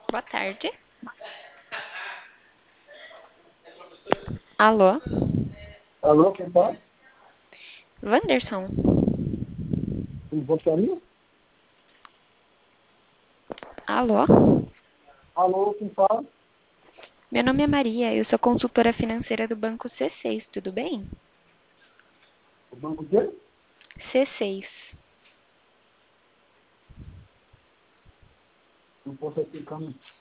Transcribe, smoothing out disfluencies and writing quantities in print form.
Boa tarde. Alô? Alô, quem fala? Wanderson? Gostaria? Alô? Alô, quem fala? Meu nome é Maria, eu sou consultora financeira do Banco C6, tudo bem? O banco dele? C6. Não posso explicar.